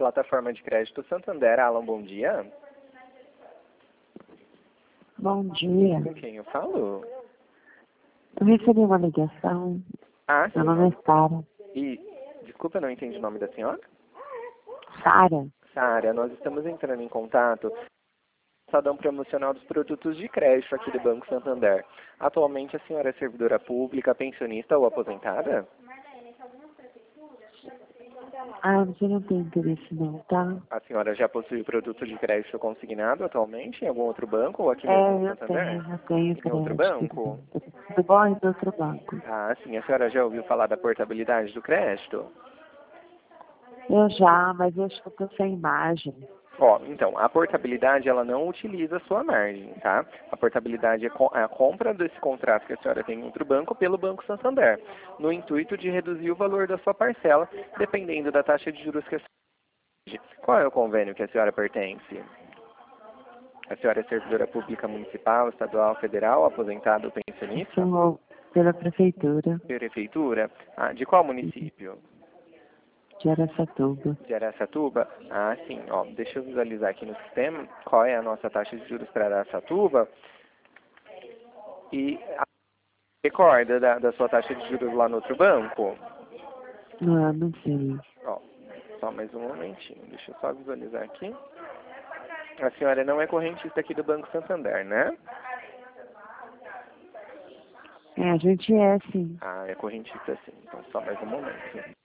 plataforma de crédito Santander. Alan, bom dia. Bom dia. Com quem eu falo? Eu recebi uma ligação. Ah, sim. Meu nome é Sara. E, desculpa, eu não entendi o nome da senhora. Sara? Sara, nós estamos entrando em contato com a promocional dos produtos de crédito aqui do Banco Santander. Atualmente a senhora é servidora pública, pensionista ou aposentada? Ah, você não tem interesse não, tá? A senhora já possui produto de crédito consignado atualmente em algum outro banco ou aqui mesmo no Santander? Eu tenho Em outro crédito. banco? Do bom e do outro banco. Ah, sim. A senhora já ouviu falar da portabilidade do crédito? Eu já, mas eu acho que eu tô sem margem. Ó, então, a portabilidade, ela não utiliza a sua margem, tá? A portabilidade é a compra desse contrato que a senhora tem em outro banco pelo Banco Santander, no intuito de reduzir o valor da sua parcela, dependendo da taxa de juros que a senhora tem. Qual é o convênio que a senhora pertence? A senhora é servidora pública municipal, estadual, federal, aposentada ou pensionista? Sou pela prefeitura Prefeitura? Ah, de qual município? de Araçatuba. De Araçatuba? Ah, sim. Ó, deixa eu visualizar aqui no sistema qual é a nossa taxa de juros para Araçatuba. E recorda da sua taxa de juros lá no outro banco? Ah, não sei. Ó, só mais um momentinho. Deixa eu só visualizar aqui. A senhora não é correntista aqui do Banco Santander, né? A gente é sim. Ah, é correntista sim. Então só mais um momento.